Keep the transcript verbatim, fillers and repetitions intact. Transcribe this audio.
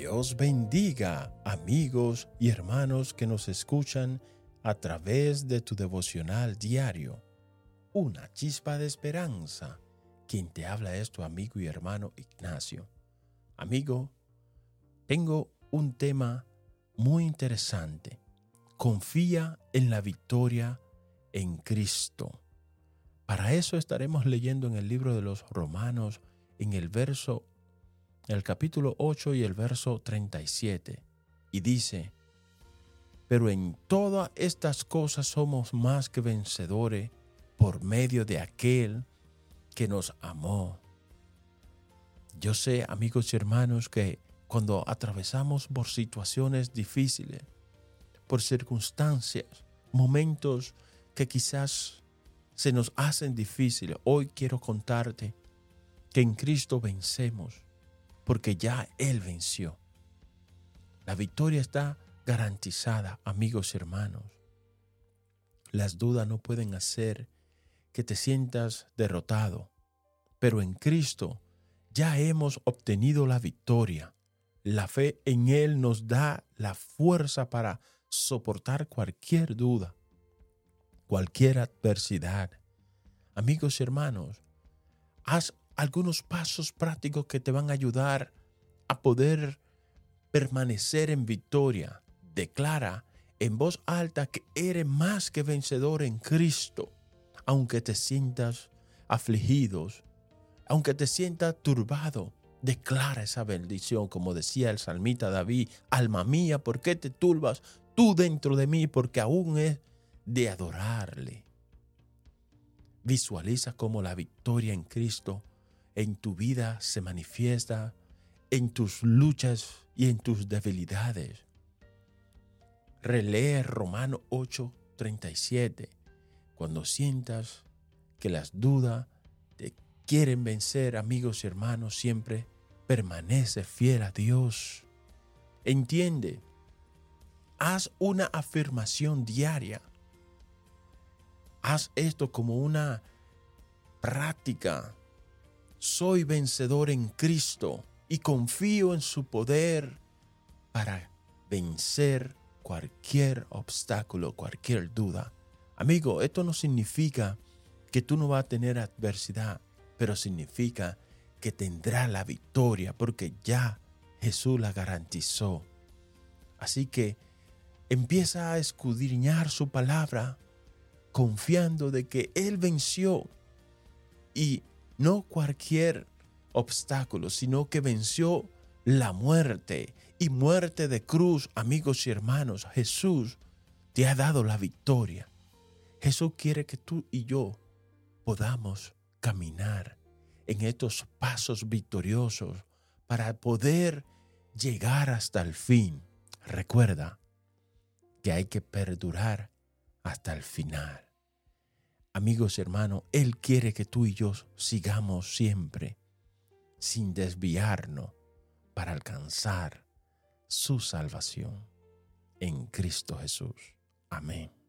Dios bendiga, amigos y hermanos que nos escuchan a través de tu devocional diario. Una chispa de esperanza. Quien te habla es tu amigo y hermano Ignacio. Amigo, tengo un tema muy interesante. Confía en la victoria en Cristo. Para eso estaremos leyendo en el libro de los Romanos, en el verso, el capítulo ocho y el verso treinta y siete. Y dice: pero en todas estas cosas somos más que vencedores por medio de aquel que nos amó. Yo sé, amigos y hermanos, que cuando atravesamos por situaciones difíciles, por circunstancias, momentos que quizás se nos hacen difíciles, hoy quiero contarte que en Cristo vencemos, porque ya Él venció. La victoria está garantizada, amigos y hermanos. Las dudas no pueden hacer que te sientas derrotado, pero en Cristo ya hemos obtenido la victoria. La fe en Él nos da la fuerza para soportar cualquier duda, cualquier adversidad. Amigos y hermanos, haz algunos pasos prácticos que te van a ayudar a poder permanecer en victoria. Declara en voz alta que eres más que vencedor en Cristo. Aunque te sientas afligido, aunque te sientas turbado, declara esa bendición, como decía el salmista David: alma mía, ¿por qué te turbas tú dentro de mí? Porque aún es de adorarle. Visualiza cómo la victoria en Cristo en tu vida se manifiesta en tus luchas y en tus debilidades. Relee Romanos ocho, treinta y siete. Cuando sientas que las dudas te quieren vencer, amigos y hermanos, siempre permanece fiel a Dios. Entiende, haz una afirmación diaria. Haz esto como una práctica. Soy vencedor en Cristo y confío en su poder para vencer cualquier obstáculo, cualquier duda. Amigo, esto no significa que tú no vas a tener adversidad, pero significa que tendrás la victoria porque ya Jesús la garantizó. Así que empieza a escudriñar su palabra confiando de que Él venció, y no cualquier obstáculo, sino que venció la muerte, y muerte de cruz. Amigos y hermanos, Jesús te ha dado la victoria. Jesús quiere que tú y yo podamos caminar en estos pasos victoriosos para poder llegar hasta el fin. Recuerda que hay que perdurar hasta el final. Amigos y hermanos, Él quiere que tú y yo sigamos siempre sin desviarnos para alcanzar su salvación en Cristo Jesús. Amén.